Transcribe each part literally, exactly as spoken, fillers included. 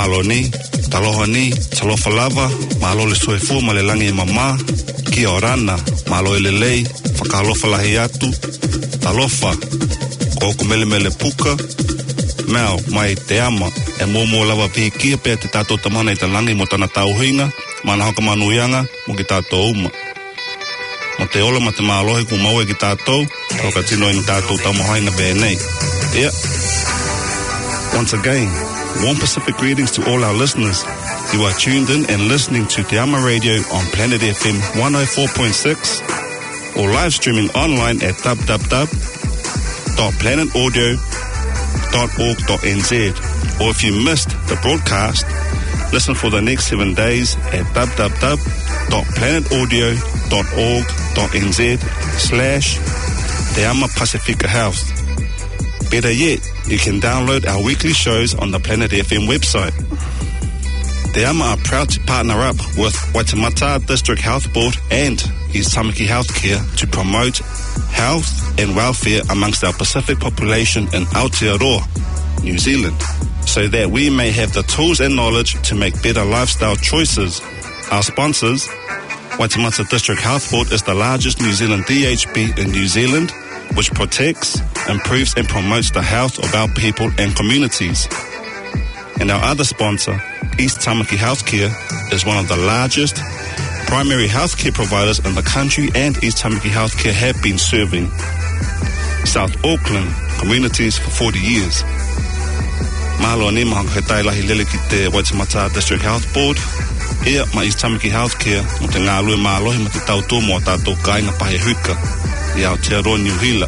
Maloni, talohani, talofa lava, malo le soefu ma le langi mama, kia orana, malo ele lei, whakalofa lahi atu, talofa, ko kumele mele puka, meo mai te ama, e mōmō lava pihi kia pēr te tātou tamana i te langi mo tana tauhinga, mana haka manuianga mo ki tātou uma. Mo te ola ma te mālohi ku maue ki tātou, o ka tino i tātou tamahaina bēnei. Yeah. Once again, warm Pacific greetings to all our listeners. You are tuned in and listening to Te Ama Radio on Planet F M one oh four point six or live streaming online at w w w dot planet audio dot org dot n z. Or if you missed the broadcast, listen for the next seven days at w w w dot planet audio dot org dot n z slash Te Ama Pacifica House. Better yet, you can download our weekly shows on the Planet F M website. Te Ama are proud to partner up with Waitemata District Health Board and East Tamaki Healthcare to promote health and welfare amongst our Pacific population in Aotearoa, New Zealand, so that we may have the tools and knowledge to make better lifestyle choices. Our sponsors, Waitemata District Health Board is the largest New Zealand D H B in New Zealand, which protects, improves and promotes the health of our people and communities. And our other sponsor, East Tamaki Healthcare, is one of the largest primary healthcare providers in the country, and East Tamaki Healthcare have been serving South Auckland communities for forty years. Mahalo ni mahanga he tai lahi lele ki te Waitemata District Health Board. Ia ma East Tamaki Healthcare mo te ngā lue mālohi ma te tauto mo tātou kāinga pahe huka i Aotearoa New Hila.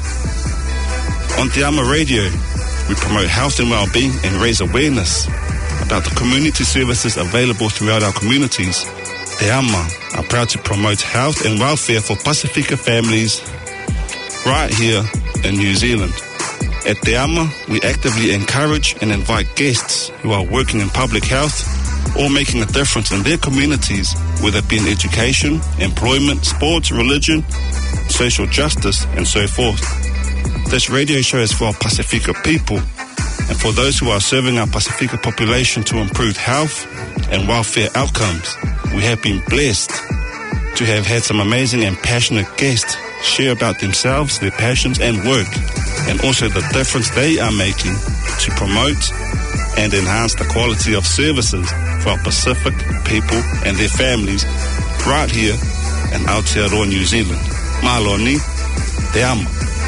On Te Ama Radio, we promote health and well-being and raise awareness about the community services available throughout our communities. Te Ama are proud to promote health and welfare for Pacifica families right here in New Zealand. At Te Ama, we actively encourage and invite guests who are working in public health or making a difference in their communities, whether it be in education, employment, sports, religion, social justice, and so forth. This radio show is for our Pacifica people and for those who are serving our Pacifica population to improve health and welfare outcomes. We have been blessed to have had some amazing and passionate guests share about themselves, their passions and work, and also the difference they are making to promote and enhance the quality of services for our Pacific people and their families right here in Aotearoa, New Zealand. Mahalo ni, Te Ama.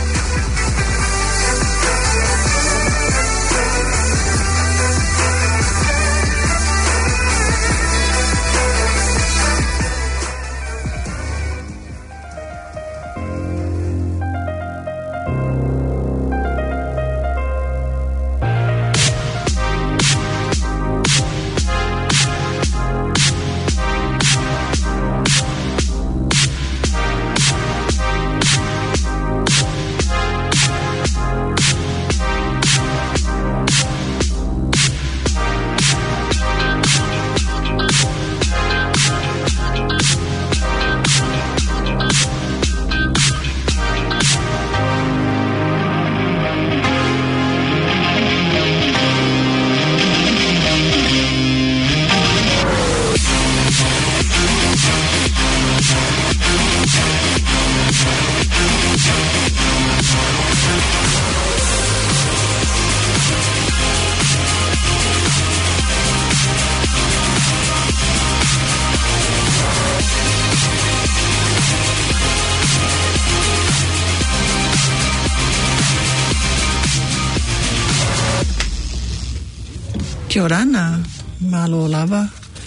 Kia orana, malo lava.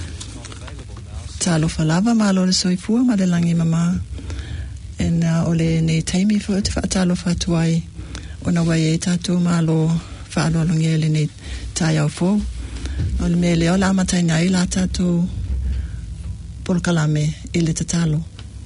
Talofa lava, malo le soifua, ma le langi mama. En uh, ole ne taimi fo te whaatalofa tuai. Ona wai e tātou malo whaalolongi ele ne tai au fo. Ole me leo la matai nai la tātou polkalame ele te talo.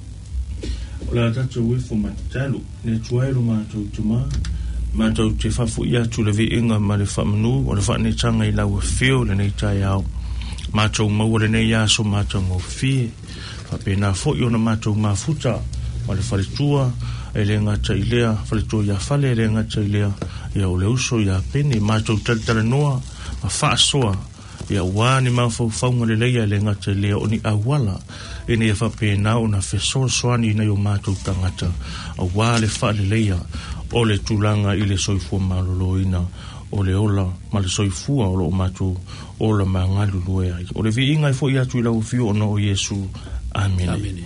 Ola tātou wifo matalo, ne tuairu mātou tuma. Mātou te whafu ia tu le vi inga ma le whamanu, o le whaane tanga i lau whio le nei tai au. Mātou mau le nei aso mātou ngau whie. Whapena fo i ona mātou mafuta, ma le whaletua, e le ngata i lea, whaletua ia whale, e le ngata i lea, ia o le uso ia pene, mātou taritara noa, ma whaasoa, ia wā ni mawhauwhaunga le leia le ngata lea o ni awala e ne e whapena o na whesoasoani nei o mātou tangata a wā le wha le leia o le tūlanga i le soifua maloloina o le ola ma le soifua o lo o mātou o la mangalu loe ai o le vi inga i fo i atu i lau fiu o no o Yesu. Amen. Amen.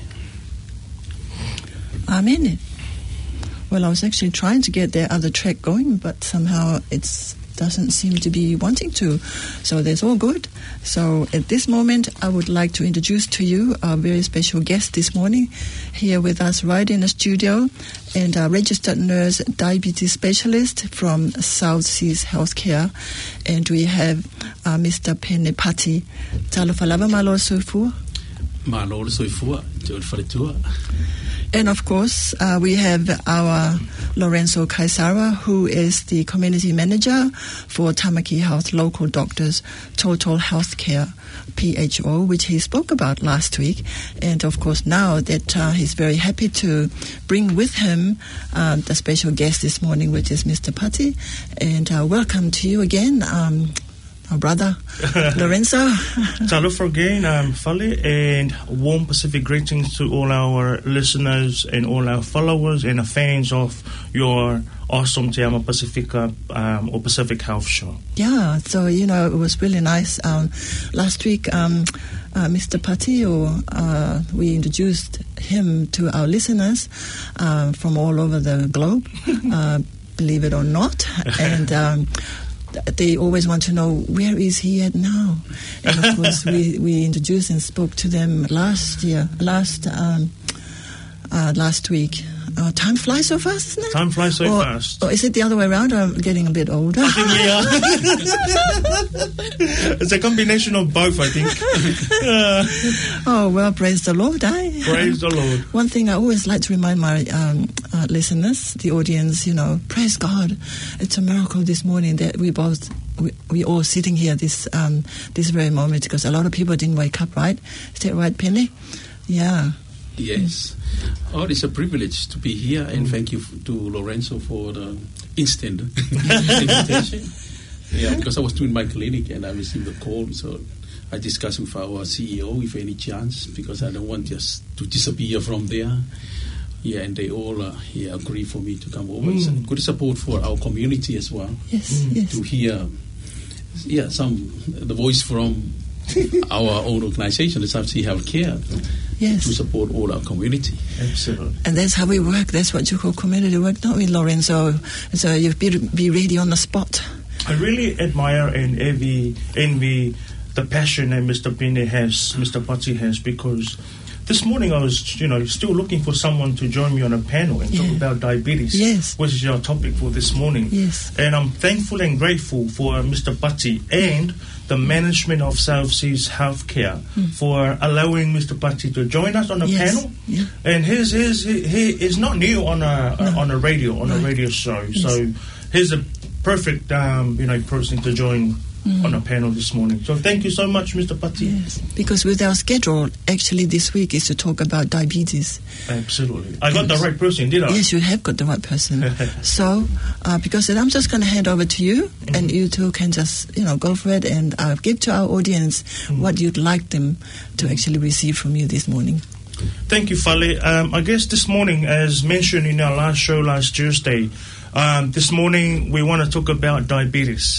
Amen. Well, I was actually trying to get the other track going, but somehow it doesn't seem to be wanting to. So that's all good. So at this moment, I would like to introduce to you our very special guest this morning, here with us right in the studio, and a registered nurse, diabetes specialist from South Seas Healthcare. And we have uh, Mister Pene Pati. Talofalava malo soifua. Malo soifua. Jod And of course, uh, we have our Lorenzo Kaisara, who is the community manager for Tamaki Health Local Doctors Total Healthcare, P H O, which he spoke about last week. And of course, now that uh, he's very happy to bring with him uh, the special guest this morning, which is Mister Pati. And uh, welcome to you again, um, our brother, Lorenzo. Talofa again, um, Fale, and warm Pacific greetings to all our listeners and all our followers and fans of your awesome Te Ama Pacifica um, or Pacific Health Show. Yeah, so, you know, it was really nice. Um, last week, um, uh, Mister Patio, uh, we introduced him to our listeners uh, from all over the globe, uh, believe it or not. And um, they always want to know, where is he at now? And of course, we, we introduced and spoke to them last year, last um, uh, last week. Uh, time flies so fast, isn't it? Time flies so or, fast. Or is it the other way around? Or I'm getting a bit older. I think we are. It's a combination of both, I think. Uh, oh, well, praise the Lord, eh? Praise the Lord. One thing I always like to remind my um, uh, listeners, the audience, you know, praise God. It's a miracle this morning that we both, we, we all sitting here this um, this very moment, because a lot of people didn't wake up, right? Is that right, Penny? Yeah. Yes. Oh, it's a privilege to be here, and thank you to Lorenzo for the instant invitation. Yeah, because I was doing my clinic and I received a call, so I discussed with our C E O if any chance, because I don't want just to disappear from there. Yeah, and they all uh, yeah, agree for me to come over. Mm. It's a good support for our community as well. Yes, mm. yes. To hear, yeah, some the voice from our own organization, the South Sea Healthcare. Yes. To support all our community. Absolutely. And that's how we work. That's what you call community work, don't we, Lorenzo? So you be, be ready on the spot. I really admire and envy, envy the passion that Mister Pene has, Mister Pati has, because this morning I was, you know, still looking for someone to join me on a panel and yeah. talk about diabetes, yes. which is our topic for this morning. Yes. And I'm thankful and grateful for Mister Pati and the management of South Seas Healthcare mm. for allowing Mister Pati to join us on a yes. panel. Yeah. And his, his, he, he is not new on a no. uh, on a radio on right. a radio show. Yes. So he's a perfect um, you know person to join Mm. on a panel this morning. So thank you so much, Mister Pati. Yes, because with our schedule, actually this week is to talk about diabetes. Absolutely. I got the right person, did I? Yes, you have got the right person. So, uh, because I'm just going to hand over to you, mm-hmm. and you two can just, you know, go for it and uh, give to our audience mm-hmm. what you'd like them to actually receive from you this morning. Thank you, Fale. Um, I guess this morning, as mentioned in our last show last Tuesday, um, this morning we want to talk about diabetes.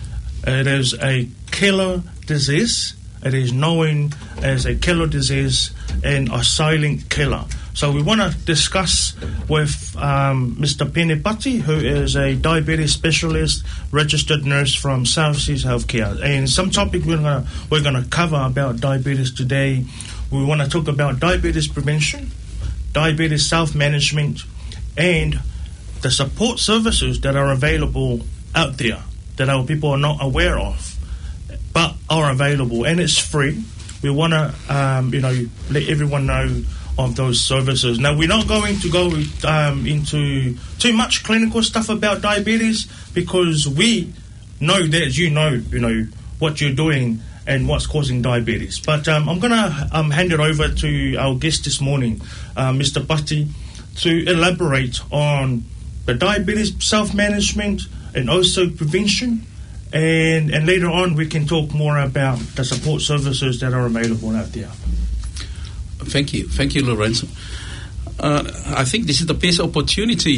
It is a killer disease. It is known as a killer disease and a silent killer. So we want to discuss with um, Mister Pene Pati, who is a diabetes specialist, registered nurse from South Seas Healthcare. And some topic we're gonna we're gonna cover about diabetes today. We want to talk about diabetes prevention, diabetes self-management, and the support services that are available out there that our people are not aware of, but are available, and it's free. We want to, um, you know, let everyone know of those services. Now, we're not going to go um, into too much clinical stuff about diabetes, because we know that you know, you know, what you're doing and what's causing diabetes. But um, I'm going to um, hand it over to our guest this morning, uh, Mister Pati, to elaborate on the diabetes self-management and also prevention, And, and later on, we can talk more about the support services that are available out there. Thank you. Thank you, Lorenzo. Uh, I think this is the best opportunity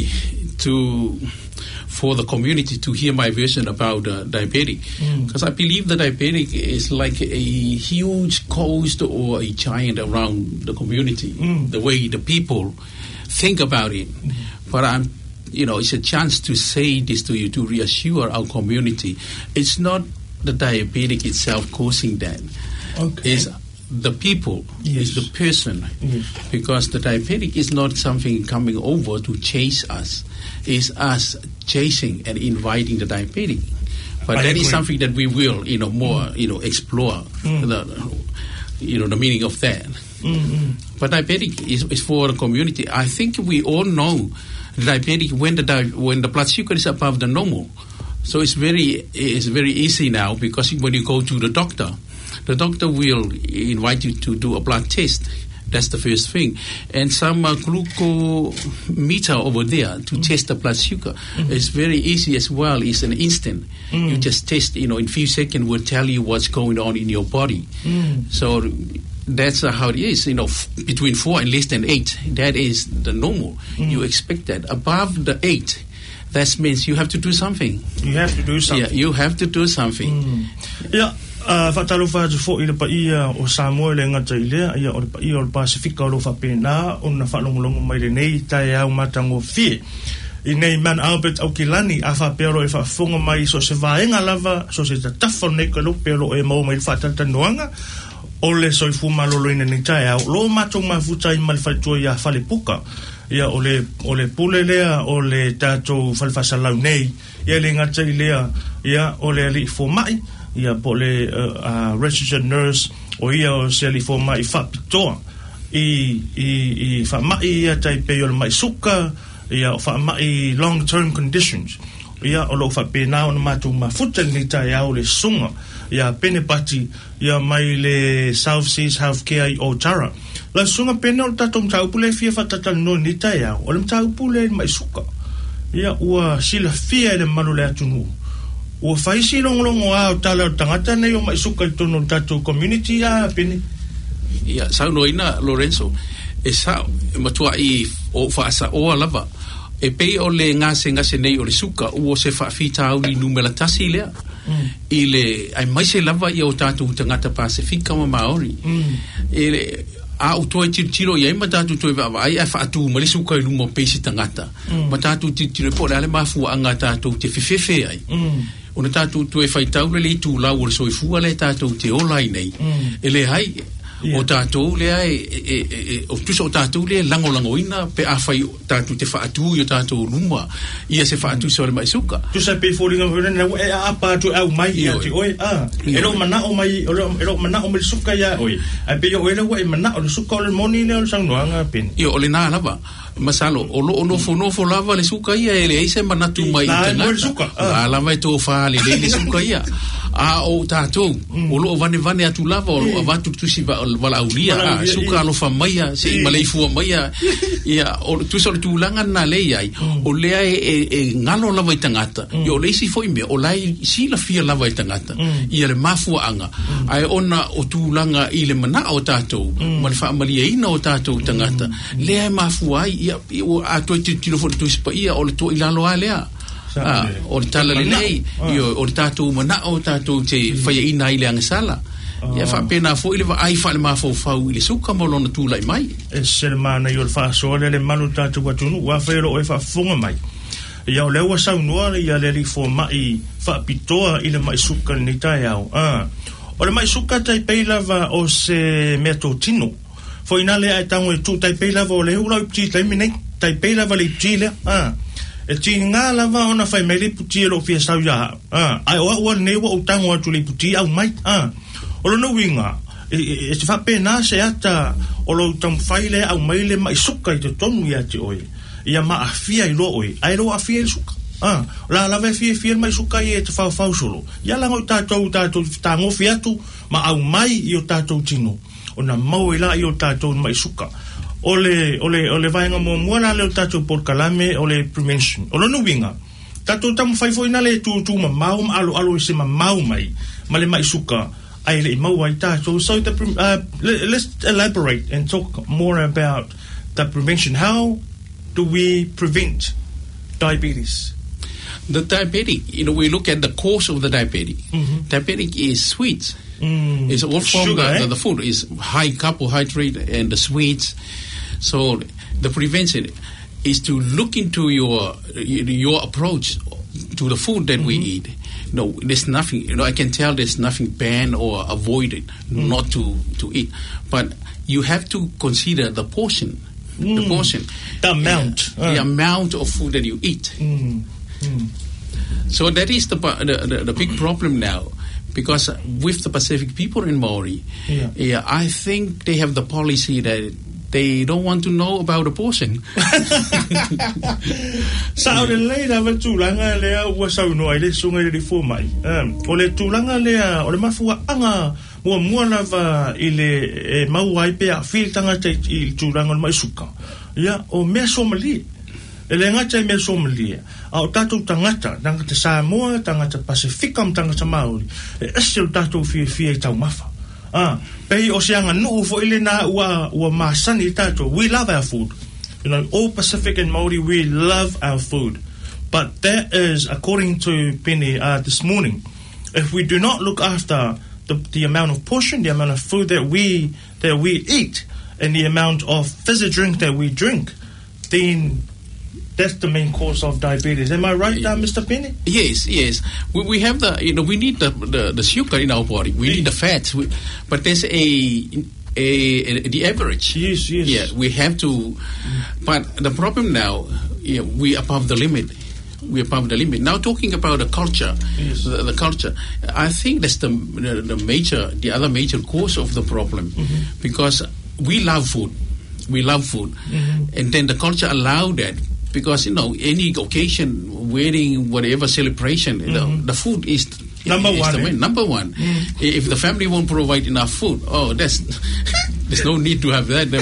to for the community to hear my version about uh, diabetic. Because mm. I believe the diabetic is like a huge coast or a giant around the community, mm. the way the people think about it. Mm. But I'm You know, it's a chance to say this to you, to reassure our community. It's not the diabetic itself causing that. Okay. It's the people, yes. it's the person. Yes. Because the diabetic is not something coming over to chase us. It's us chasing and inviting the diabetic. But I that agree. is something that we will, you know, more, mm. you know, explore, mm. the, you know, the meaning of that. Mm-hmm. But diabetic is, is for the community. I think we all know diabetic when the di- when the blood sugar is above the normal. So it's very it's very easy now, because when you go to the doctor, the doctor will invite you to do a blood test. That's the first thing. And some uh, glucometer over there to mm. test the blood sugar. Mm-hmm. It's very easy as well. It's an instant. Mm. You just test, you know, in a few seconds will tell you what's going on in your body. Mm. So that's uh, how it is. You know, f- between four and less than eight, that is the normal. Mm. You expect that. Above the eight, that means you have to do something. You have to do something. Yeah, you have to do something. Mm. Yeah. Uh, Fatalo fa fo ile pa ia o Samuel ngata ile ia o pa ia o Pacifica lo fa pena o na fa longolongo mai le nei tai au matango fi i nei man Albert Aukilani a fa pero e fa fonga mai so se vaenga lava so se tafo nei ko lo pero e mo mai fa tata noanga o le so fu malo lo ina nei tai au lo mato ma futa i mal fa to ia fa le puka ia o le o le pule lea o le tato fa fa sala nei ia le ngata ile ia o le ali fo mai ia po le uh, uh, registered nurse o ia o se li fo mai fa pitoa i i i fa mai ia tai pe o mai suka ia o fa mai long term conditions ia o lo fa pe na o matu ma futa ni tai au le sunga ia pene pati ia mai le South Seas Healthcare o Tara la sunga pene o tatom tau pule fia fa tata no ni tai au o le tau pule mai suka ia ua sila fia le malu le atunu o faisi longlongo a tala tangata nei o mai suka tono tato community a pene ia sa no ina Lorenzo e sa matua i o fa sa o lava e pe o le ngase ngase nei o le suka o se fa fita au ni numela tasi le mm. ile ai mai se lava i o tato tangata Pacifica ma Maori mm. ile a o toi tiro ia matatu toi va ai fa tu ma le suka i lumo pesi tangata mm. matatu tiro po le mafu anga tato te fefefe ai mm. ona tatu tu e faitau le tu la o so fu ale tatu te online nei mm. ele hai yeah. o tatu le ai e, e, e, o tu so tatu le lango lango ina pe a fai tatu te fa tu yo tatu luma ia se fa tu so le mai suka tu sa pe falling over na e a pa tu au mai ia ti oi a ero mana o mai ero mana o mai suka ya oi a pe yo ele wa mana o suka o le moni le o sang noanga pin yo ole na lava masalo o lo no fo no fo lava le suka ia ele ise manatu mai tana la la mai to fa le le suka ia a o tato o lo vane vane atu lava o va tu tu si va la ulia a suka lo fa mai se malei fu mai ia o tu so tu langa na le ai o le ai e ngalo lava tangata yo le si foi me o lai si la fia lava tangata ia le mafu anga ai ona o tu langa i le mana o tato mal fa malia ina o tato tangata le ai mafu ai o a to ti ti lo fo tu spa ia o le to ilalo alea ah o tala le nei io o tatu mana o tatu te fai ina ile ang sala ia fa pena fo ile ai fa le ma fo fa ile suka mo lona tu lai mai e se mana io fa so le le manu tatu wa tunu wa fa lo e fa fonga mai ia o le wa sa no ia le ri fo mai fa pitoa ile mai suka ni tai au ah o le mai suka tai peila va o se meto tino fo ina le ai tango tu tai peila vo le ula ti tai mine tai peila va le tile ah e ti nga lava ona fai mele puti lo fia sau ya ah ai o o ne o tango atu le puti au mai ah o no winga e se fa pena se ata o lo tam fai le au mai le mai suka i te tonu ya ti oi ia ma afia i lo oi ai lo afia i suka ah la la ve fia fia mai suka i te fa fa solo ia la ngo tato tato tango fia tu ma au mai i o tato tino ona mau ila i o tato mai suka ole ole ole vai nga mo mola le tato por kalame ole prevention ole no winga Tato tamu fai fo ina le tu tu ma mau ma alo alo se ma mau mai. Ma le mai suka ai le mau ai tato. So the, uh, let's elaborate and talk more about the prevention. How do we prevent diabetes? The diabetic, you know, we look at the cause of the diabetic. Mm-hmm. Diabetic is sweets. Mm. It's all from Sugar, the, eh? the, the food is high carbohydrate and the sweets. So the prevention is to look into your your approach to the food that mm-hmm. we eat. No, there's nothing. You know, I can tell there's nothing banned or avoided mm. not to to eat, but you have to consider the portion, mm. the portion, the amount, uh, uh. the amount of food that you eat. Mm. Mm. So that is the, the the the big problem now, because with the Pacific people in Maori, yeah. yeah, I think they have the policy that they don't want to know about the portion. Sa ole leira wa tūlanga lea ua sauno ai le sunga i le fō mai. O le tūlanga lea, o le mafua anga mua mua lava i le e, mau ai pea whiri tangata i tūlanga o mai suka. Ia, o mea Somalia. E le ngata i mea Somalia. A o tātou tangata, tangata Samoa, tangata Pasifika, tangata Maori. E ese o tātou fie fie i tau mafa. Ah, pei o seanga nuu fo ile na ua, ua masani tātou. We love our food. You know, all Pacific and Maori, we love our food. But that is, according to Penny uh, this morning, if we do not look after the, the amount of portion, the amount of food that we that we eat, and the amount of fizzy drink that we drink, then that's the main cause of diabetes. Am I right, uh, Mister Penny? Yes, yes. We, we have the, you know, we need the, the, the sugar in our body. We need the fats. We, but there's a, a, a, the average. Yes, yes. Yeah, we have to. Mm. But the problem now, yeah, we above the limit. We above the limit. Now talking about the culture, yes. the, the culture, I think that's the, the, the major, the other major cause of the problem. Mm-hmm. Because we love food. We love food. Mm-hmm. And then the culture allow that. Because, you know, any occasion, wedding, whatever celebration, mm-hmm. the, the food is number is one. The eh? Number one. Mm. If the family won't provide enough food, oh, that's there's no need to have that.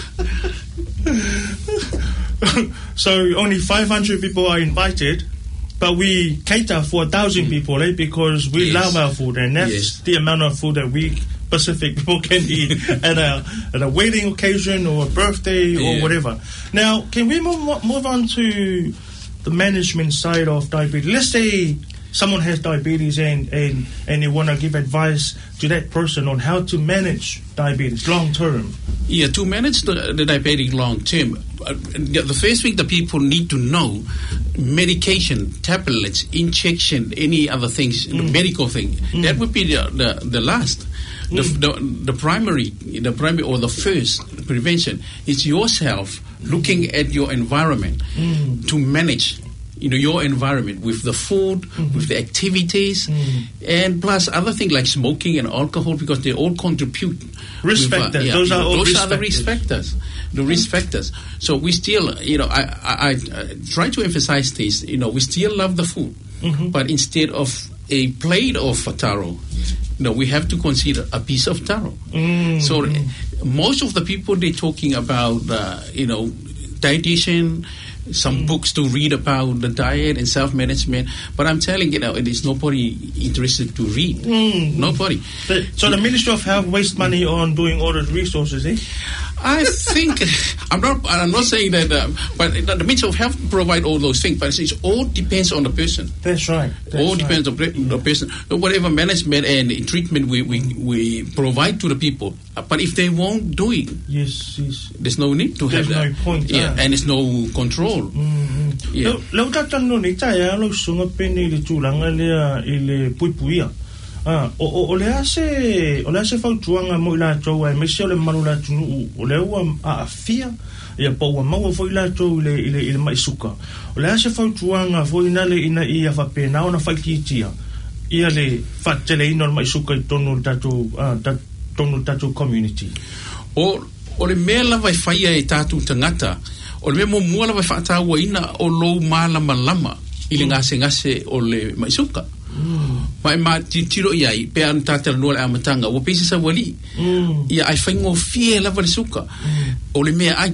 So only five hundred people are invited, but we cater for a thousand mm. people, eh? Because we yes. love our food, and that's yes. the amount of food that we Pacific people can eat at a at a wedding occasion or a birthday yeah. or whatever. Now, can we move, move on to the management side of diabetes? Let's say someone has diabetes and and, and you want to give advice to that person on how to manage diabetes long term. Yeah, to manage the, the diabetic long term, uh, the, the first thing that people need to know, medication, tablets, injection, any other things, mm. the medical thing, mm. that would be the, the, the last. The, the, the primary, the primary or the first prevention is yourself looking at your environment mm. to manage, you know, your environment with the food, mm-hmm. with the activities, mm. and plus other things like smoking and alcohol, because they all contribute. Risk with, factors. Uh, yeah, those are all those risk are the factors. risk factors. The risk factors. So we still, you know, I, I, I try to emphasize this. You know, we still love the food, mm-hmm. but instead of a plate of taro, no, we have to consider a piece of taro. Mm. So uh, most of the people, they're talking about, uh, you know, dietitian, some mm. books to read about the diet and self-management. But I'm telling you now, it is nobody interested to read. Mm. Nobody. So, so the Ministry of Health wastes money on doing all those resources, eh? I think I'm not. I'm not saying that, uh, but the Ministry of Health provide all those things. But it all depends on the person. That's right. That's all right. depends on the yeah. person. Whatever management and treatment we, we, we provide to the people. But if they won't do it, yes, yes. there's no need to there's have that. There's no point. Yeah, ah. and there's no control. Mm-hmm. Yeah. Lau tatano ni taia lau sunga pene le tūlanga lea i le puipuia. Ah, o, o, o le ase o le ase fautuanga mo i la tau ai mese o le malu la tunu o le ua a afia ia pa ua maua fo i la tau i le, i le, i le maisuka o le ase fautuanga fo ina le ina ia whapena o na whaikitia ia le whatele ina o maisuka i tonu tatu uh, tonu tatu community o, o le mea lava i whaia e tatu tangata o le mea mo mua lava i whaataua ina o lou malama lama i le ngase ngase o le maisuka Mm. Mai ma tiro iai pe an tata no le amatanga o pese sa wali mm. ia ai faingo fie la vale suka mm. o le mea ai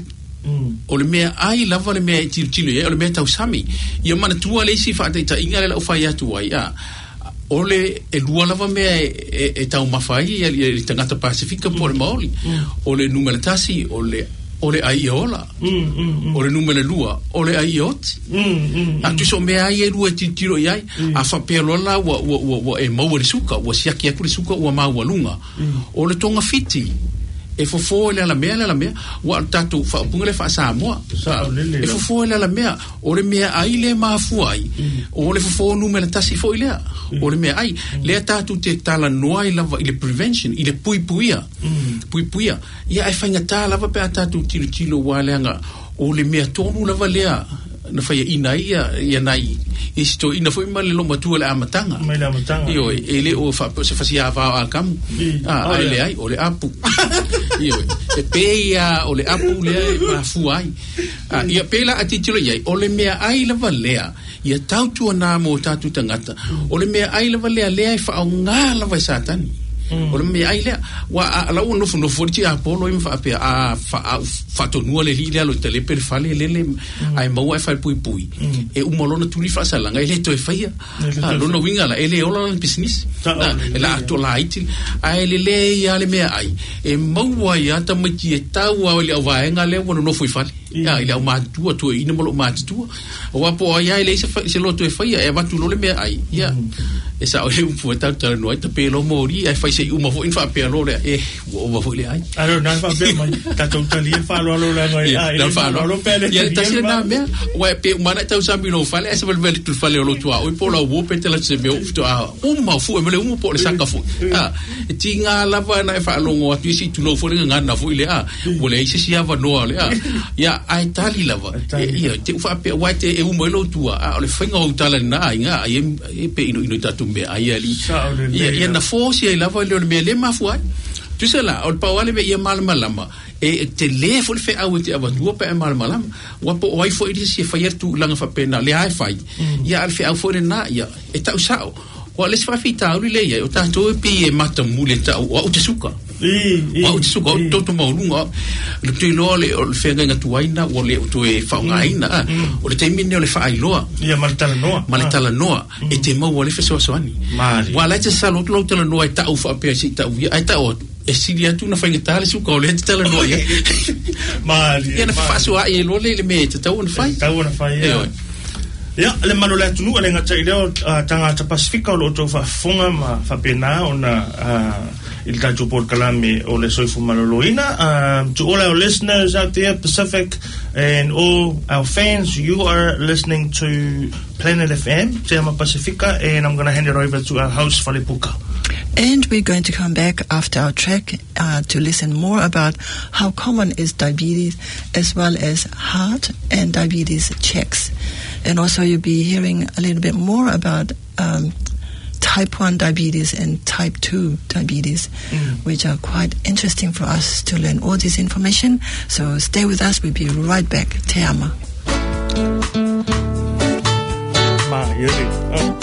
o le mea ai lava le mea tilo tilo ia o le mea tau sami ia mana tua le isi whaata ita inga le lau whai atu ai a o le e lua lava mea e, e tau mawhai ia le tangata Pasifika po le maoli o le numele tasi o le o le ai ola o le numele lua o le ai oti a tu so mea ai e lua tilo tilo iai a whapea lola wa, wa, wa, wa e maua le suka wa siaki aku le suka wa maua lunga o le tonga fiti e fofo le ala mea le ala mea wa tatu fa punga le fa Samoa e fofo le ala mea o le mea ai le mafu ai o le fofo numele tasi fo ile o le mea ai le tatu te tala noa i lava i le prevention i le pui puia pui puia ia ai fainga ta lava pe tatu tilo tilo wa leanga o le mea tonu lava lea na fai ina ia ia nai e sto ina foi mal lo matua le amatanga mai la matanga io ele o fa se fasia va a cam ah ele ai o le apu io e peia o le apu le ma fuai ah ia pela atitilo ia o le mea ai la valea ia tautu na mo tatu tangata o le mea ai la valea le fa nga la vai satani o le mea ai le wa la uno fu no forti a polo im fa a fa fa to no le hile lo tele per fale le le ai mo e fa pui pui e un molona tu li fa sala ngai le to e faia a lo no winga la ele ola le business la to la iti ai le le ya le mea ai e mo wa ya ta mo ki e ta wa le va nga le wono no fu fale ya ile o ma tu tu ina mo ma tu o po ya ile se se lo to e faia e va tu lo le mea ai ya e sa o le un fu ta ta no ta pelo mori ai fa se uma fo in fa pelo le e o va le ai I don't know fa be mai ta to ta li fa lo lo la ngai ai la fa lo pele ya ta se na me wa pe mana ta usa mi no fa le se vel tu fa le lo tu o po la wo pe te la se me o fu a uma fu me le uma po le sanga fu ah ti nga la va na fa lo ngo tu si tu lo fo le nga na fu le a o le se sia va no le a ya ai tali la va ya te fa pe wa te e uma lo tu a le finga o tala na nga e pe ino ino ta tumbe ai ali ya ya na fo si la va le me le ma fu ai tu se la o pa wale be ia mal malama e te le fo le fe au te ava tu pa mal malama wa po wai fo i si fa yer tu langa fa pena le ai fai ya al fe au fo na ya e ta usao wa le fa fita u le ya o ta to pe e mata mule ta o te suka i o te suka to to mo lunga le te lo le o fe nga tu aina o le to e fa nga aina o le te mine o le fa ai loa ia maltala noa maltala noa e te mo le fe so so ani wa la te salo lo te noa e ta u fa pe si ta u ai ta o e silia tu na fainga tale su ko le tele no ia mali ia na fa so ai lo le me te tau na fai tau na fai ia le malo le tunu le ngata ile tanga ta Pasifika lo to fa funga ma fa pena ona il tato por kalame o le soifu maloloina um to all our listeners out there Pacific and all our fans, you are listening to Planet F M Te Ama Pasifika, and I'm going to hand it over to our host Falepuka. And we're going to come back after our track uh, to listen more about how common is diabetes, as well as heart and diabetes checks. And also you'll be hearing a little bit more about um, type one diabetes and type two diabetes, mm. which are quite interesting for us to learn all this information. So stay with us. We'll be right back. Te ama. Ma, yuri. Oh.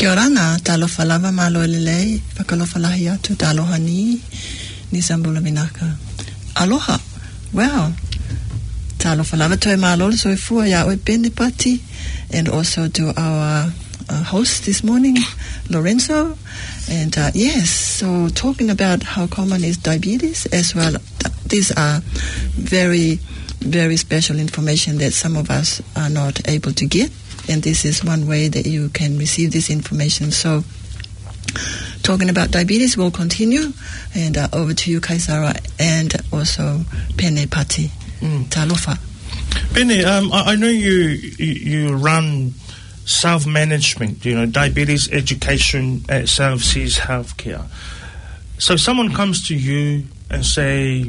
Kia orana, talofa lava malo elelei, whakalofa lahi atu, taloha ni, ni Sambula Minaka. Aloha, wow. Talofa lava toi malo, so fua ya oi pene pati, and also to our uh, host this morning, Lorenzo. And uh, yes, so talking about how common is diabetes as well, th- these are very, very special information that some of us are not able to get. And this is one way that you can receive this information. So, talking about diabetes, we'll continue. And uh, over to you, Kaisara, and also Pene Pati. Mm. Talofa. Pene, um, I, I know you, you you run self-management, you know, diabetes education at South Seas Healthcare. So someone comes to you and say,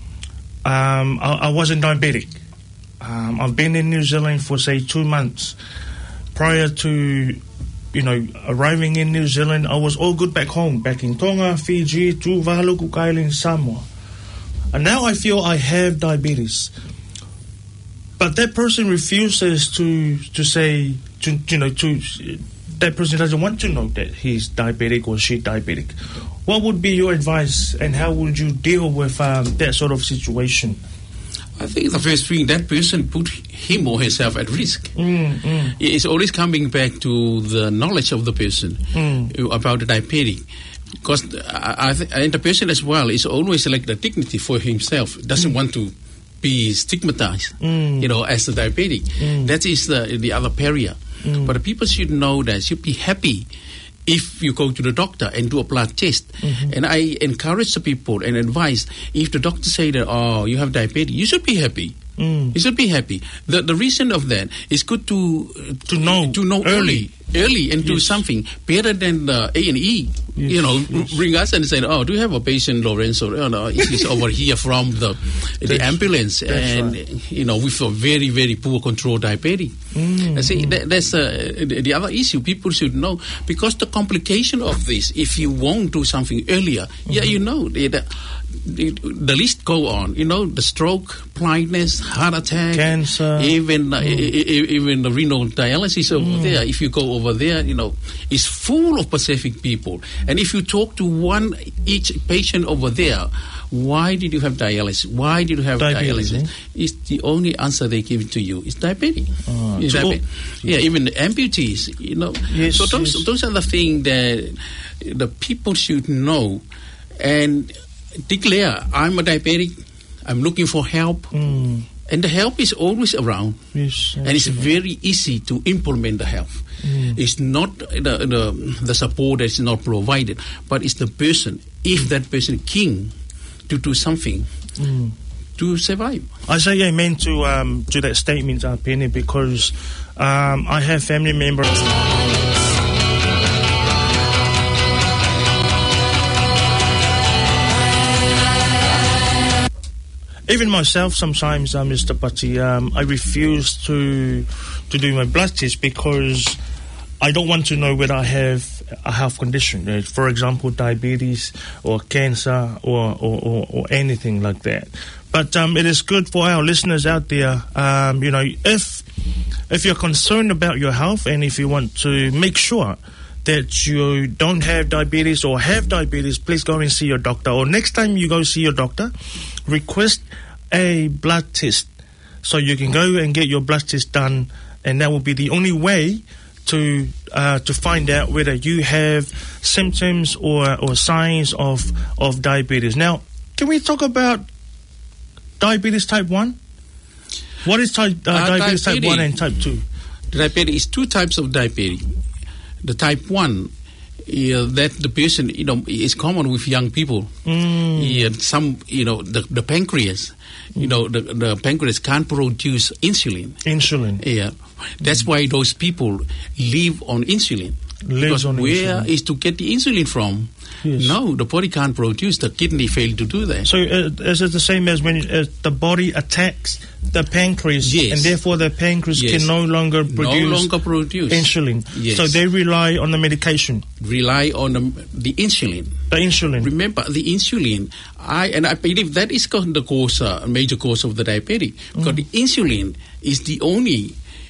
um, I, I wasn't diabetic. Um, I've been in New Zealand for, say, two months. Prior to, you know, arriving in New Zealand, I was all good back home, back in Tonga, Fiji, Tuvalu, Cook Island, Samoa. And now I feel I have diabetes. But that person refuses to to say, to, you know, to that person doesn't want to know that he's diabetic or she's diabetic. What would be your advice, and how would you deal with um, that sort of situation? I think the first thing, that person put him or herself at risk. Mm, mm. It's always coming back to the knowledge of the person mm. about the diabetic. Because I, I th- and the person as well is always like the dignity for himself. Doesn't mm. want to be stigmatized, mm. you know, as a diabetic. Mm. That is the the other barrier. Mm. But the people should know that, should be happy if you go to the doctor and do a blood test. Mm-hmm. And I encourage the people and advise, if the doctor say that, oh, you have diabetes, you should be happy. Mm. You should be happy. The the reason of that is good to to know to know early, early, and yes. do something better than the A and E. Yes. You know, yes. ring us and say, oh, do you have a patient, Lorenzo? Oh, no, he's over here from the the That's, ambulance, that's and right. you know, with a very very poor control diabetes. Mm. I see that, that's uh, the other issue. People should know, because the complication of this, if you won't do something earlier, mm-hmm. yeah, you know, the, the, the list go on. You know, the stroke, blindness, heart attack, cancer, even uh, mm. e- even the renal dialysis over mm. there. If you go over there, you know, it's full of Pacific people. And if you talk to one each patient over there, why did you have dialysis? Why did you have diabetes, dialysis? Eh? It's the only answer they give to you. It's diabetes. Oh, it's so diabetes. Yeah, even the amputees, you know. Yes, so those yes. those are the things that the people should know and declare, I'm a diabetic, I'm looking for help. Mm. And the help is always around. Yes, and it's very easy to implement the help. Mm. It's not the, the the support that's not provided, but it's the person, if that person can to do something mm. to survive. I say amen to um, to that statement, uh, Penny, because um, I have family members. Even myself, sometimes, uh, Mister Patti, um, I refuse to to do my blood test because I don't want to know whether I have a health condition, uh, for example, diabetes or cancer or, or, or, or anything like that. But um, it is good for our listeners out there, um, you know, if if you're concerned about your health and if you want to make sure that you don't have diabetes or have diabetes, please go and see your doctor. Or next time you go see your doctor, request a blood test so you can go and get your blood test done, and that will be the only way to uh, to find out whether you have symptoms or, or signs of, of diabetes. Now, can we talk about diabetes type one? What is type, uh, uh, diabetes, diabetes type one and type two? Diabetes is two types of diabetes. The type one, uh, that the person, you know, is common with young people. Mm. Yeah, some, you know, the, the pancreas, you know, the, the pancreas can't produce insulin. Insulin. Yeah. That's why those people live on insulin. Lives because on where insulin. is to get the insulin from? Yes. No, the body can't produce. The kidney failed to do that. So uh, is it the same as when uh, the body attacks the pancreas, yes. and therefore the pancreas yes. can no longer produce, no longer produce insulin? Yes. So they rely on the medication. Rely on the, the insulin. The insulin. Remember, the insulin, I and I believe that is the cause, uh, major cause of the diabetes. Because Mm. the insulin is the only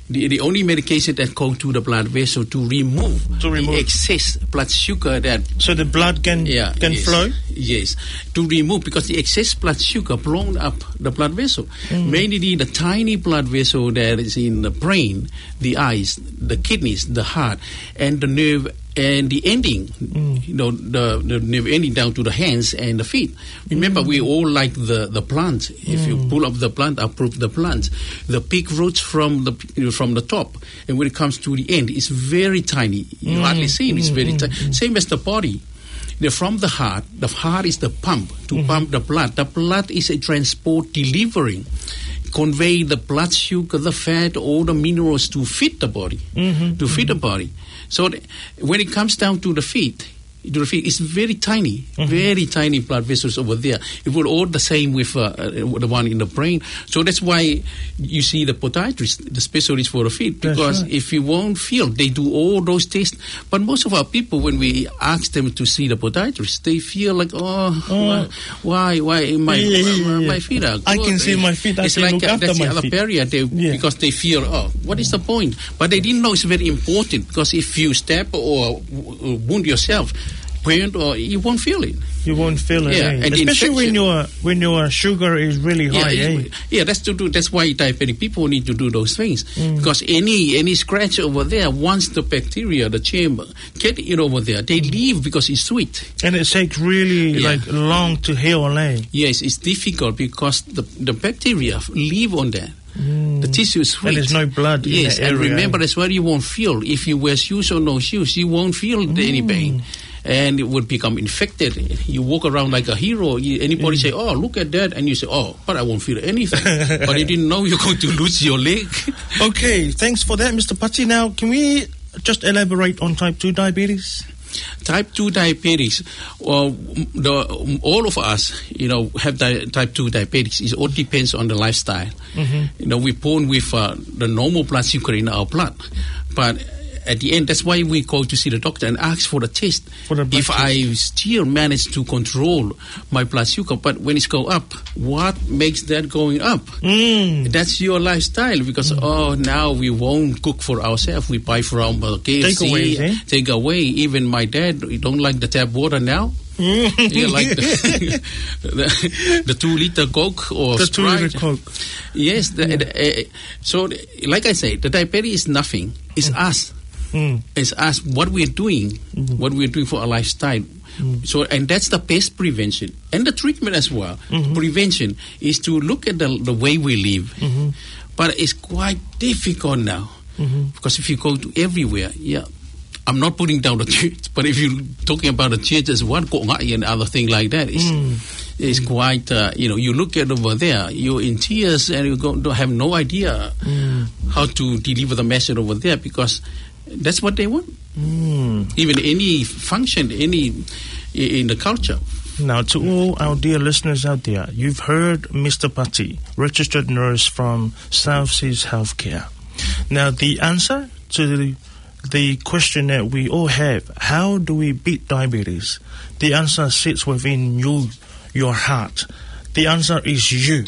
The, the only medication that goes to the blood vessel to remove, To remove. the excess blood sugar that So the blood can yeah, can yes, flow. Yes, to remove, because the excess blood sugar blown up the blood vessel. Mm. Mainly the tiny blood vessel that is in the brain, the eyes, the kidneys, the heart, and the nerve and the ending, Mm. you know, the, the nerve ending down to the hands and the feet. Remember, Mm. we all like the, the plant. If you pull up the plant, uproot the plant. The big roots from the you know, from the top, and when it comes to the end, it's very tiny. You Mm. hardly see it. It's very Mm, tiny. Same as the body. The, from the heart, the heart is the pump to Mm-hmm. pump the blood. The blood is a transport delivering, convey the blood sugar, the fat, all the minerals to feed the body, Mhm, to feed the body. So the, when it comes down to the feet, to the feet, it's very tiny, very tiny blood vessels over there. It will all the same with uh, uh, the one in the brain. So that's why you see the podiatrist, the specialist for the feet, That's because right. if you won't feel, they do all those tests. But most of our people, when we ask them to see the podiatrist, they feel like, oh, Oh. why, why my Yeah, yeah, yeah, my, yeah. my feet are I good. can see my feet, I It's can like look uh, after that's my the other feet. barrier, they, Yeah. because they feel, oh, what is the point? But they didn't know it's very important, because if you step or w- wound yourself, point, or you won't feel it. You won't feel it, Yeah, eh? and the especially when infection- your when your sugar is really high. Yeah, eh? it's- yeah, that's to do. That's why diabetic people need to do those things, Mm. because any any scratch over there, once the bacteria, the chamber, get it over there, they leave because it's sweet. And it takes really Yeah. like long to heal, eh? Yes, it's difficult because the the bacteria live on that. The tissue is sweet. And there's no blood in Yes, that and area. remember, that's why you won't feel. If you wear shoes or no shoes, you won't feel any pain. And it would become infected. You walk around like a hero. You, anybody say, oh, look at that. And you say, oh, but I won't feel anything. But you didn't know you're going to lose your leg. Okay, thanks for that, Mister Pati. Now, can we just elaborate on type two diabetes? Type two diabetes, well, the, all of us, you know, have di- type two diabetes. It all depends on the lifestyle. Mm-hmm. You know, we're born with uh, the normal blood sugar in our blood. But at the end, that's why we go to see the doctor and ask for the test. For the blood if test. I still manage to control my blood sugar, but when it's go up, what makes that going up? Mm. That's your lifestyle, because oh, now we won't cook for ourselves. We buy from uh, K F C, Takeaways, eh? take away. Even my dad, he don't like the tap water now. He like the, the, the two liter Coke or The two Sprite. liter Coke. Yes. The, the, uh, so, the, like I say, the diabetes is nothing. It's us. Mm. It's us. What we're doing, Mm-hmm. what we're doing for our lifestyle. So, and that's the best prevention, and the treatment as well. Mm-hmm. Prevention is to look at the, the way we live, Mm-hmm. but it's quite difficult now, because if you go to everywhere, yeah. I'm not putting down the church, but if you're talking about the church as one and other thing like that, it's, Mm. it's quite, uh, you know, you look at over there, you're in tears and you go, don't have no idea Mm. how to deliver the message over there, because that's what they want. Mm. Even any function, any in the culture. Now, to all our dear listeners out there, you've heard Mister Pati, registered nurse from South Seas Healthcare. Now, the answer to the, the question that we all have, how do we beat diabetes? The answer sits within you, your heart. The answer is you.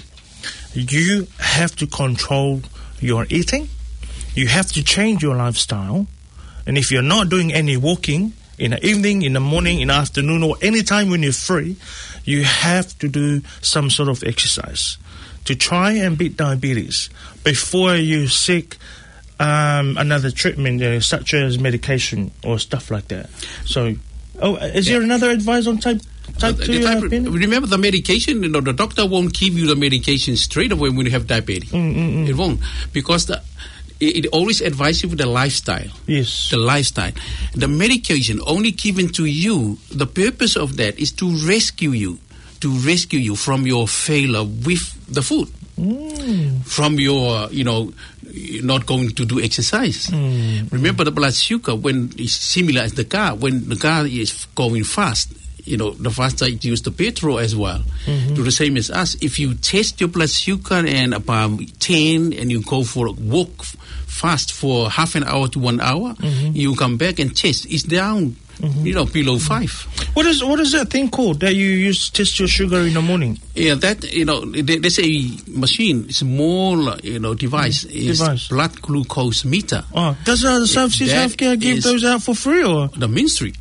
You have to control your eating. You have to change your lifestyle. And if you're not doing any walking, in the evening, in the morning, in the afternoon, or any time when you're free, you have to do some sort of exercise to try and beat diabetes before you seek um, another treatment, uh, such as medication or stuff like that. So, oh, is there another advice on type type The two? type- uh, opinion? remember the medication, you know, the doctor won't give you the medication straight away when you have diabetes. Mm, mm, mm. It won't, because the, it, it always advises you with the lifestyle. Yes. The lifestyle. The medication only given to you, the purpose of that is to rescue you, to rescue you from your failure with the food, Mm. from your, you know, not going to do exercise. Mm. Remember the blood sugar, when it's similar as the car, when the car is going fast, you know, the faster it uses the petrol as well. Mm-hmm. Do the same as us. If you test your blood sugar and about ten and you go for a walk f- fast for half an hour to one hour, Mm-hmm. you come back and test, it's down Mm-hmm. You know, below five. What is what is that thing called that you use to test your sugar in the morning? Yeah, that, you know, there's a machine, small, you know, device. Mm, is device. Blood glucose meter. Oh, does uh, the South Seas Healthcare give those out for free, or? The ministry.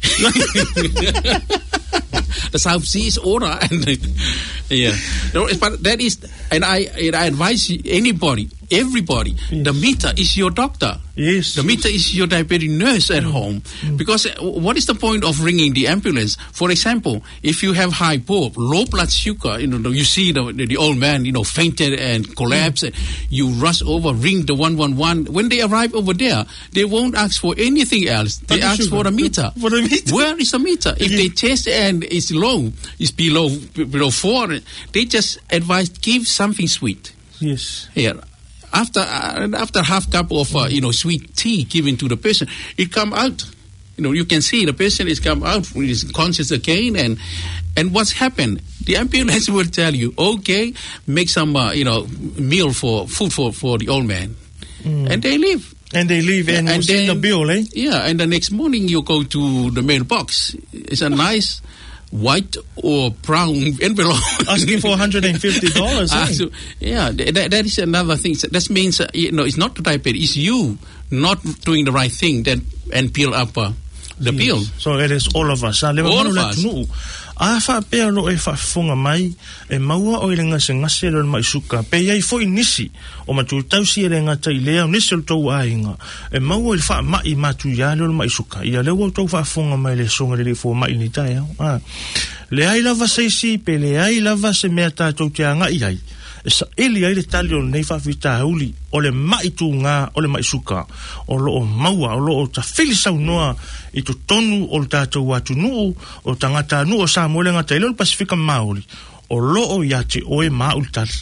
The South Seas order. And, yeah. No, but that is, and I, and I advise anybody, everybody, yes. The meter is your doctor. Yes. The meter is your diabetic nurse at mm. home. Mm. Because what is the point of ringing the ambulance? For example, if you have high blood, low blood sugar, you know, you see the, the old man, you know, fainted and collapsed, mm. you rush over, ring the one one one. When they arrive over there, they won't ask for anything else. They but ask the for a meter. For the meter. Where is the meter? If yeah. they test and it's low, it's below below four, they just advise give something sweet. Yes. Here. After uh, after half cup of uh, you know sweet tea given to the patient, it come out. You know, you can see the patient is come out, is conscious again, and and what's happened? The ambulance will tell you, okay, make some uh, you know meal for food for, for the old man, mm. and they leave. And they leave and, and send the bill, eh? Yeah, and the next morning you go to the mailbox. It's a nice white or brown envelope. Asking for one hundred fifty dollars. uh, so, yeah, that, that is another thing. That means, uh, you know, it's not the diabetes, it's you not doing the right thing that and build up uh, the yes. bill. So it is all of us. All of us. A wha pēr lo e whafonga mai, e maua o i renga se ngase lo mai suka, pe iai fo i nisi, o matu tausi e renga tai lea, o nisi o tau ainga, e maua i wha mai matu ia lo mai suka, ia leo o tau whafonga mai le songa le fo mai ni tai au. Le ai lava seisi, pe le ai lava se mea tātou te anga i ai. E sa eli ai le tali o nei whawhita hauli, o le mai tu ngā, o le mai suka, o lo o maua, o lo o ta whili sau noa, i to tonu o le tātou watu nuu, o tangata nuu o sa mole ngata ilo le Pasifika Māori, o lo o iate o e maa ultali.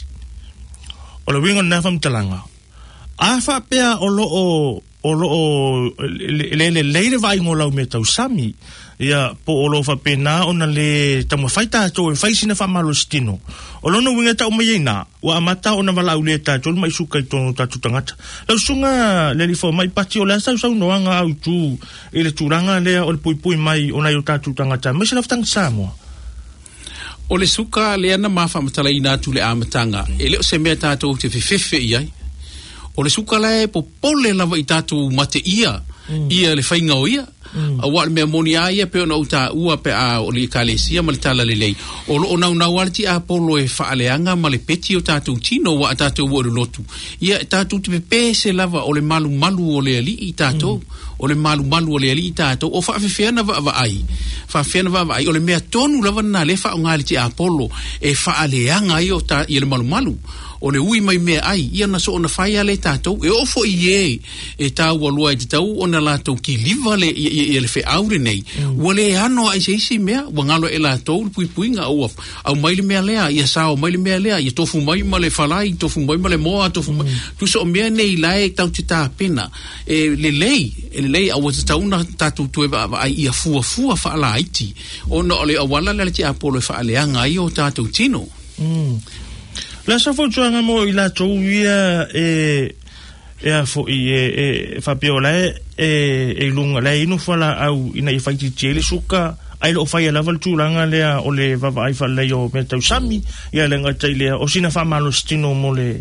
O le wingo nafam talanga. A whapea o lo o, o lo o, le le leire vai ngolau me tau sami, ia po o lo whapena o na le tamu whaita ato e whaisina whamalo stino. O lono winga tau mai eina, wa amata o na wala ule tātou mai suka i tono tātou tangata. Lau sunga le li fo mai pati o le asau sau noanga au tū, e le tūranga lea o le pui pui mai o na i o tātou tangata. Mai se laftang Samoa. O le suka le ana mawha matala i nātu le amatanga, e leo se mea tātou te whiwhiwhi i ai. O le suka le po pole lava i tātou mate ia, mm. ia le whainga o ia. Mm. A wale mea moni a ia pe ona uta ua pe a o li kalesia ma le tala le lei. O lo nau nau alti a polo e whaaleanga ma le peti o tātou tino wa a tātou ua lotu. Ia tātou te pepe se lava o le malu malu o le ali i tātou. Mm. O le malu malu o le ali i tātou. O whaafewhiana wa wa ai. Whaafewhiana wa wa ai. O le mea tonu lava na le wha o ngaliti a polo e whaaleanga i o ta i le malu malu. O le ui mai mea ai, ia na so ona whai ale tātou, e ofo i e, e tāu alua e te tau, ona lātou ki liva le, i, i, i le whi aure nei. Mm. Ua le ano ai se isi mea, wangalo e lātou, le pui pui nga au, au maile mea lea, ia sao maile mea lea, ia tofu mai ma le whalai, tofu mai ma le moa, tofu mai, mm. tu so mea nei lae tau te tā pena. E le lei, e le lei, au te tauna tātou tuewa ai, ia fua fua whaala aiti. Ona ole awala le te apolo e whaaleanga ai o tātou tino. Mm. La sa fo tuanga mo i la tou ia e e a fo i e e fapiola e e lunga la inu fala au ina i faiti tele suka ai lo fai la val tulanga le o le vava ai fala yo me tau sami ia le ngata ile o sina fa malo stino mo le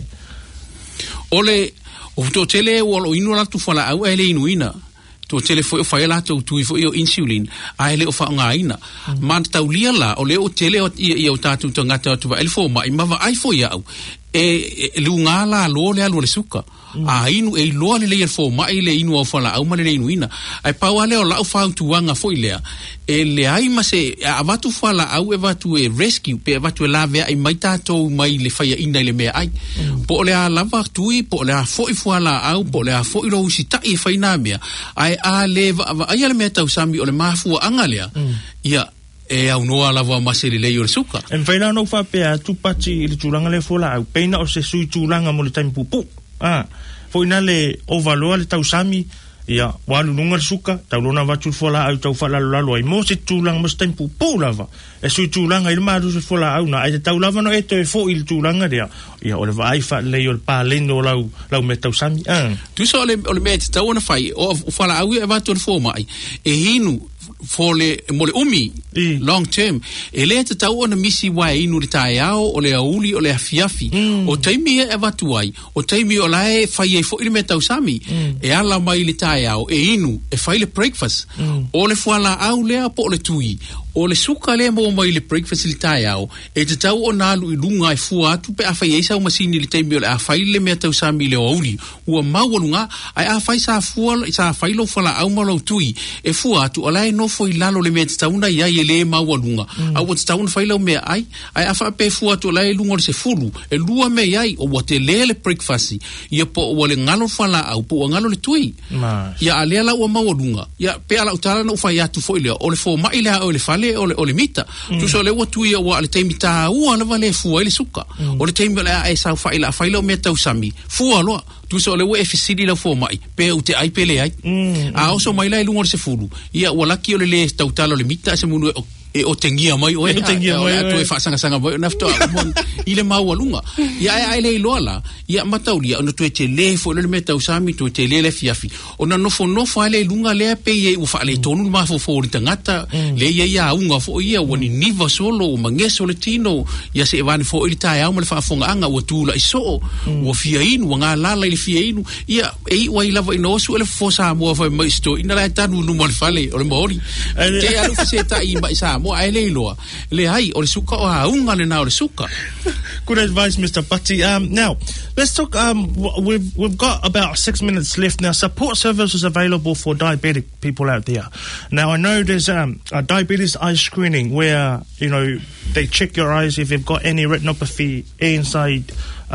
ole o to tele o lo inu la tu fala au ele inu ina to tele foi fai la tu tu foi o insulin ai le o fa nga ina man tau lia la o le o tele o i o tatu to ngata tu va el fo mai ma va ai foi au e lu nga la lo le alu le suka a inu e lo le le fo mai le inu o fala au ma le inu ina ai pa wale o la o fa tu wanga foi le e le ai ma se a vatu fala au e vatu e rescue pe vatu e lave ai mai tato mai le fai ina le me ai po le a lava tui po le a foi fala au po le a foi lo si ta e fai na me ai a le ai le me tau sami o le mafu angalea ia e au noa lava masere le yo suka en faina no fa pe tu pati le tulanga le fola au peina o se sui tulanga mo le time pupu ah foi na le o valor le tau sami ia walu nunga suka tau lona vatu fola au tau fala lalo ai mo se tulanga mo time pupu lava e sui tulanga il maru se fola au na ai tau lava no eto e fo il tulanga dia ia o le vai fa le yo pa lendo lau lau me tau sami ah tu so le o le me tau na fai o fala au e vatu le fo mai e hinu for le mo le umi I. long term e le te tau ona misi wai inu le tae ao o le auli o le afiafi Mm. o taimi e watu ai o taimi o lae fai e fo ile me tau sami Mm. e ala mai le tae ao e inu e fai le breakfast Mm. o le fuala au lea po o le tui o le suka le mo mai le breakfast le tae ao e te tau o nalu i lunga e fua atu pe a fai e sa o masini le taimi o le a fai le me tau sami le auli ua maualunga ai a fai sa fua sa fai lo fuala au malo tui e fua atu o lae no foi lalo le me te tauna ia i le maualunga au o te tauna fai lau me ai ai a fai pe fua atu o lae lunga le se fulu e lua me ai o wa te le le breakfast ia po o le ngalo fuala au po o ngalo le tui Mas. ia alea la ua maualunga ia pe ala utala na ufai atu foi lea o le fo mai lea o le fale o le, o le mita mm. tu so le ua tui o le teimi ta ua lava le fua le suka mm. o le teimi le a e sa fai la fai lau me tau sami fua loa tu so le ua e fisiri la fo mai pe u te ai pele ai Mm. a oso mai la lunga le se fulu ia ua laki o le le tau talo le mita se munu o e o tengia mai o e E o tengia mai, tu oe. e fa sanga sanga mai na fto ile mau lunga ia ai le loala ia mataulia ona tu e te le fo le me tau sami tu e te le le fiafi ona no fo no fa le lunga le pe ye u fa le tonu ma fo fo ri tangata le ia ia unga fo ia woni niva solo o mangeso le tino ia se van fo i tai au ma le fa fonga anga o tu la iso o fia inu nga la la le fia inu ia e wa i lava ino su le fo sa mo fa mai sto ina la tanu no mal fale o le mori te alu se ta i mai sa mo ai le loa le ai o le suka o ha unga le na o le suka. Good advice, Mister Patti. Um, now, let's talk. Um, w- we've we've got about six minutes left now. Support services available for diabetic people out there. Now, I know there's um, a diabetes eye screening where you know they check your eyes if you've got any retinopathy inside.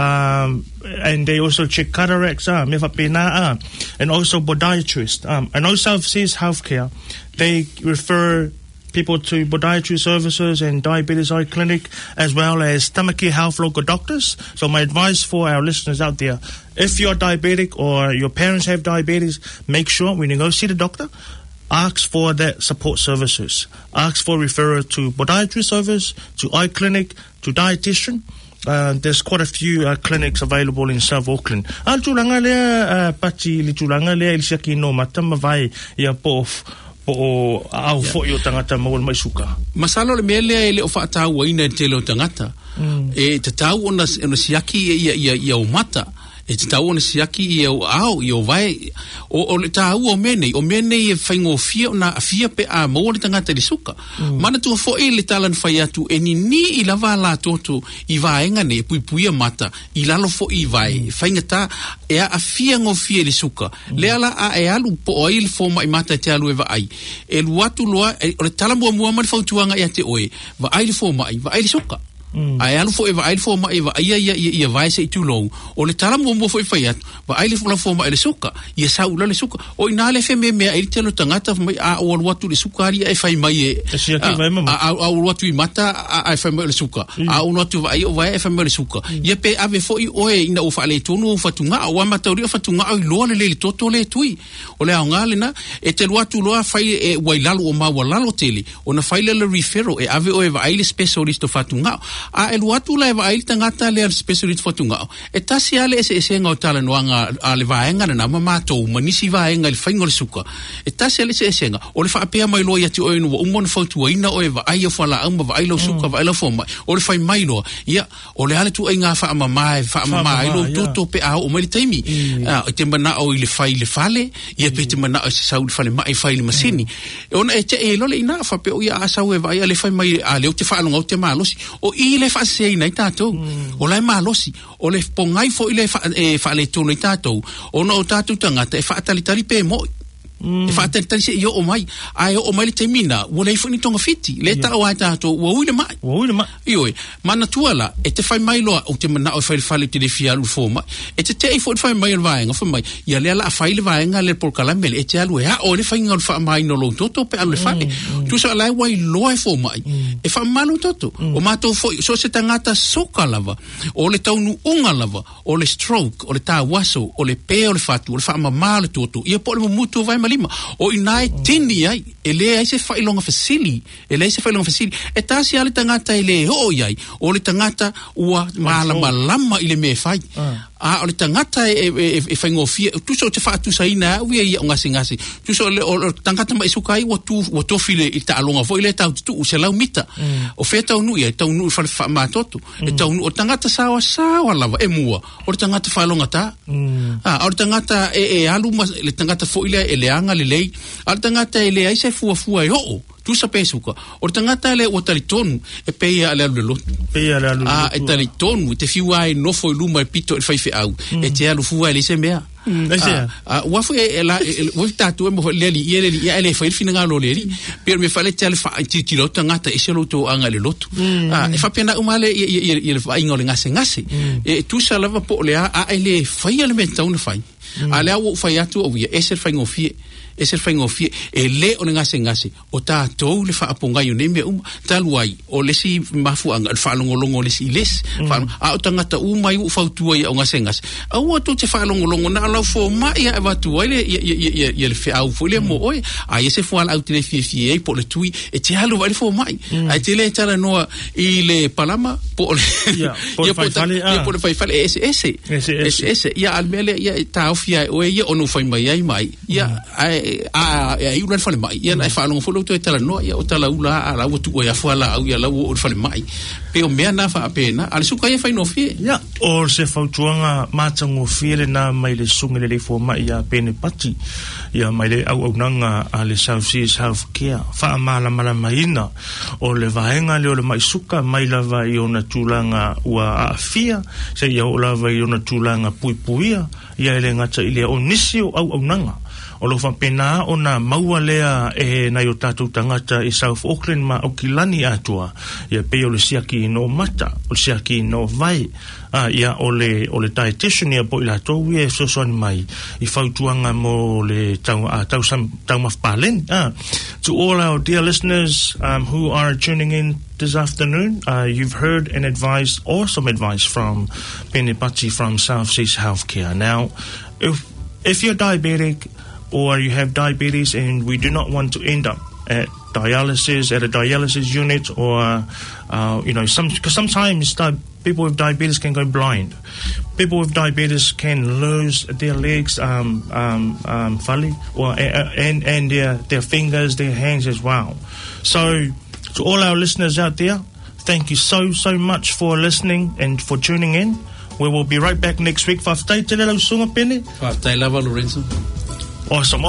Um, and they also check cataracts, um, um, and also podiatrist. Um, and also overseas healthcare, they refer people to podiatry services and diabetes eye clinic, as well as Tamaki Health local doctors. So my advice for our listeners out there, if you're diabetic or your parents have diabetes, make sure when you go see the doctor, ask for that support services. Ask for referral to podiatry service, to eye clinic, to dietitian. Uh, there's quite a few uh, clinics available in South Auckland. Al tulanga lea, uh, Patti, li tulanga lea, ili siaki no matama vai, ia pof, po o au fo i o tangata mawal mai suka. Masalo le mele le o fata waina te le o tangata. Mm. E te tau ona ona siaki ia ia ia o mata. E te tau ona siaki ia o au ia o vai o o le tau o mene o mene e faingo fia na fia pe a mo le tangata le suka. Mm. Mana tu fo e le talan fai atu e ni ni i lava la toto i vaenga ne pui pui mata i lalo fo i vai mm. fainga ta e a fia ngo fia le suka. Mm. Le ala a e alu po oil fo mai mata te alu e vai. E luatu loa e, o le tala mua mua mai fautuanga ia te oe va ai le fo mai va ai le suka. Mm. Ai alu fo e va ai fo mai va ia ia ia vai se tu lo o le tala mo mo fo fai at va ai le fo fo mai le suka ia sa ula le suka o ina le fe me me ai te lo tangata mai a o watu le suka ri ai fai mai e a a o watu i mata ai fai mai le suka a o watu vai o vai fai mai le suka ia pe ave fo i o e ina o fa le tonu fa tunga o ma tauri fa tunga o lo le le toto le tui o le ngale na e te watu lo fai e wailalo o ma walalo tele ona fai le referral e ave o e vai le specialist fa tunga a el watu la va il tangata le specialist fotunga e tasi ale ese ese nga tala noanga ale vaenga na mama to manisi vaenga il faingo suka e tasi ale ese ese nga o le fa pe mai lo ya ti o no umon fotu ina o va ai fa la amba va ai lo suka va ai lo foma o le fa mai lo ia o le ale tu ai nga fa mama fa mama ai lo toto pe a o mai taimi a te mana o le fa le fale ia pe te mana se sa fale mai fa le masini ona e te e lo le ina fa pe o ia asa o va ai le fa mai a le te fa lo te malosi o i le fa sei nei tatou mm. o le malosi o le pongai fo i le fa e fa le tonu tatou o no tatou tangata e fa tali tali pe mo mm. e fa tali tali se io o mai ai o mai le temina o le fo ni tonga fiti le ta o tatou o ui le mai o ui le mai io mana tuala e te fai mai lo o te mana o fai fa le te de fia lu fo mai e te te fo fai mai vai nga fo mai ia le la fai le vai nga le por calamel e te alu e o le fai nga fa mai no lo toto pe alu fai tu sa lai wai lo e fo mai e fa malu toto o mato fo so se tangata soka lava o le taunu unga lava o le stroke o le tawaso o le pe o le fatu o le fa mama le toto ia po le mutu vai malima o inai tini ai e le ai se fa longa fasili e le se fa longa fasili e tasi ale tangata ele o iai o le tangata ua mala malama ile me fai a o le tangata e e e faingofia tu so te fa tu saina u ia o ngasi ngasi tu so le o tangata mai sukai o tu o to file i ta longa foi le ta tu se lau mita o feta nu ia ta nu fa fa matoto e ta nu o tangata sawa sawa lava e mua o tangata fa longa ta a o tangata e e alu le tangata foi le e le anga le lei al tangata e le ai se fu fu ai ho tu sa pesuka o tangata le o talitonu e peia le alu peia le alu a e talitonu te fiwa e no foi luma e pito e fai fe au e te alu fu ai le se mea a wa fu e la o tatu e mo le li ele li ele fai fina ngalo le li per me fale te fa ti ti lo tangata e se lo to anga le lotu a e fa pena umale e e fa ingole ngase ngase e tu sa lava po le a ele fai ele menta un fai a le au fai atu o ia e se fai ngofie e se fai ngofie e le o ngase ngase o ta tou le fa aponga yo neme um taluai o le si mafu anga fa longo longo le si les fa a o tangata u mai u fa tu ai o ngase ngase a o to te fa longo longo na la fo ma ia va tu ai le ia le fa au fo le mo oi a ese fo al out le fie fie po le tui e te halu vai fo mai a te le tala no i le palama po le ia po le fai fale ese ese ese ese ia al mele ia ta ofia o ia o no fai mai ai mai ia a e u fale mai ia na fa longo fo lo to tala no ia o tala ula a la o tu ia fo la au ia la o fale mai pe o mea na fa pena al suka ia fai no fie ia o se fautuanga matango fie na mai le sunga le fo mai ia pene pati ia mai le au au nanga a le South Seas Health Care fa mala mala maina o le vaenga le o le mai suka mai lava i ona tulanga ua a fia se ia o lava i ona tulanga pui puia ia ele ngata ile o nisio au au nanga o lo fa pena ona maua lea e na yo tatu tangata i South Auckland ma o kilani atua ia pe o le siaki no mata o le siaki no vai ah ia o le o le dietitian ia po ila to we so son mai i fautuanga mo le tau a tau sam tau mafpalen ah to all our dear listeners um, who are tuning in this afternoon, uh, you've heard an advice, awesome advice from Pene Pati from South Seas Healthcare. Now, if if you're diabetic or you have diabetes and we do not want to end up at dialysis, at a dialysis unit or, uh, you know, some because sometimes di- people with diabetes can go blind. People with diabetes can lose their legs, um, um, um, fully, or, uh, and, and their, their fingers, their hands as well. So, to all our listeners out there, thank you so, so much for listening and for tuning in. We will be right back next week. Whaftai te lelo sunga pene. Whaftai lava, Lorenzo. Awesome.